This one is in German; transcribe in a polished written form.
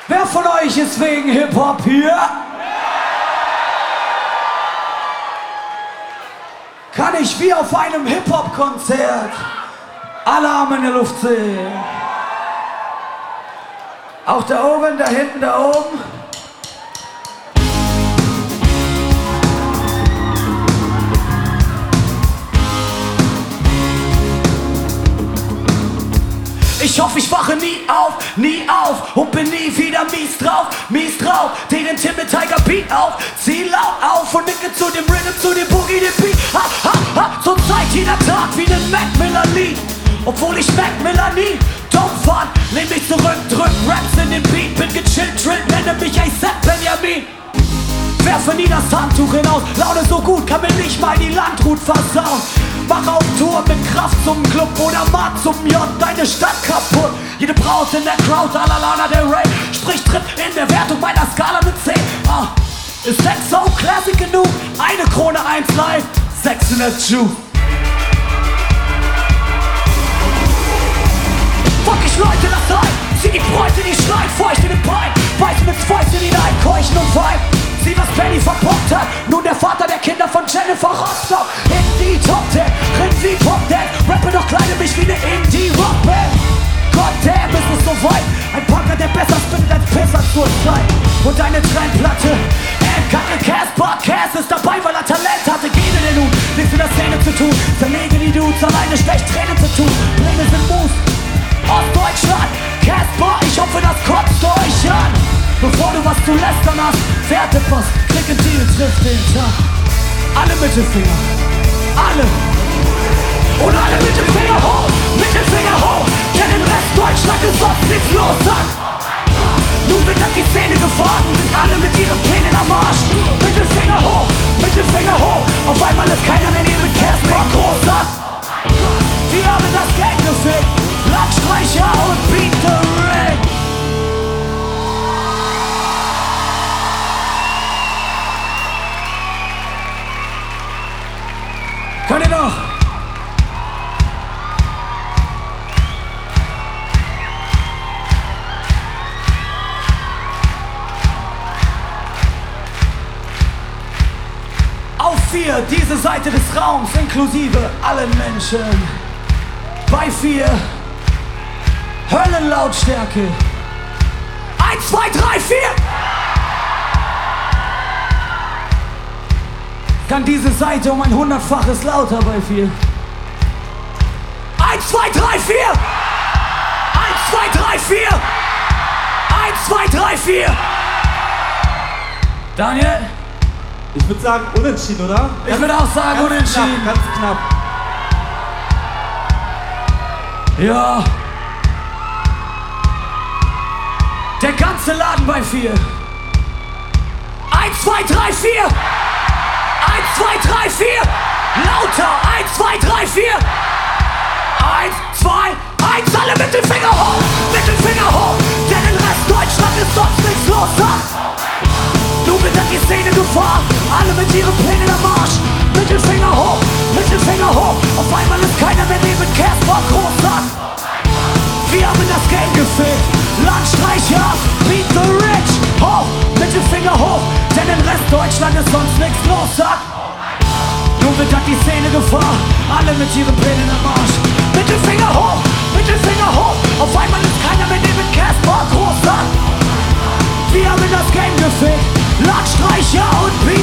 Wer von euch ist wegen Hip-Hop hier? Kann ich wie auf einem Hip-Hop-Konzert alle Arme in der Luft sehen? Auch da oben, da hinten, da oben. Ich hoffe, ich wache nie auf und bin nie wieder mies drauf, den Timid Tiger Beat auf, zieh laut auf und nicke zu dem Rhythm, zu dem Boogie, dem Beat, ha, ha, ha, zur Zeit jeder Tag wie nen Mac Miller Lied, obwohl ich Mac Miller nie dumm fand, nehm mich zurück, drück Raps in den Beat, bin gechillt, trill, nenne mich A$AP Benjamin. Werfe nie das Handtuch hinaus, Laune so gut, kann mir nicht mal die Landhut versauen. Mach auf Tour mit Kraft zum Club oder Mark zum J, deine Stadt kaputt. Jede Braut in der Crowd, Lana der Ray, sprich tritt in der Wertung meiner Skala mit 10. Ist Sex so classic genug? Eine Krone, 1 live, 6 in der Juice. Fuck ich Leute, das ein, zieh die Bräute, die schreien, feucht in den Bein, beiß mit Fäusten hinein, keuchen und weinen. Sieh, was Penny verbockt hat, nun der Vater der Kinder von Jennifer Rostock. In die Top 10, renn wie Pop Dead, rappe doch kleide mich wie ne Indie-Rockband. Goddamn, ist es so weit, ein Punker, der besser spinnt als Pisser zur Zeit. Und deine Trendplatte, Kacke Cass ist dabei, weil er Talent hatte. Gene den Hut, nichts in der Szene zu tun, zerlege die Dudes, alleine schlecht Tränen zu tun. Pläne sind Moves, Ostdeutschland, Casper, ich hoffe, das kotzt euch an. Bevor du was zu lästern hast, Wertepost, Klick and Deal trifft den Tag. Alle Mittelfinger, alle. Und alle Mittelfinger hoch, denn im Rest Deutschland ist sonst nichts los, sag. Nun wird dann die Szene gefahren, alle mit ihren Plänen am Arsch. Mittelfinger hoch, auf einmal ist keiner mehr hier mit Casper groß, sag. Wir haben das Geld gefickt, Landstreicher und Beat the Ring. Könnt ihr noch? Auf 4, diese Seite des Raums, inklusive allen Menschen. Bei 4, Höllenlautstärke. 1, 2, 3, 4. Kann diese Seite um ein 100-faches lauter bei 4. 1, 2, 3, 4! 1, 2, 3, 4! 1, 2, 3, 4! Daniel? Ich würde sagen unentschieden, oder? Ich würde auch sagen unentschieden. Ganz knapp. Ja. Der ganze Laden bei 4. 1, 2, 3, 4! 1, 2, 3, 4! Lauter! 1, 2, 3, 4! 1, 2, 1, alle Mittelfinger hoch! Denn in Rest Deutschland ist sonst nichts los, sag! Nun wird dann die Szene gefahren, alle mit ihren Plänen am Arsch! Mittelfinger hoch! Auf einmal ist keiner mehr neben Casper groß, sag! Wir haben das Game gefickt, Landstreicher, Beat the Rich! Hoch! Mittelfinger hoch! Denn in Rest Deutschland ist sonst nichts los, sag! Nun wird dann die Szene gefahren, alle mit ihren Plänen am Arsch. Mittelfinger hoch! Auf einmal ist keiner mehr neben Casper groß, sag! Wir haben das Game gefickt, Landstreicher und Beat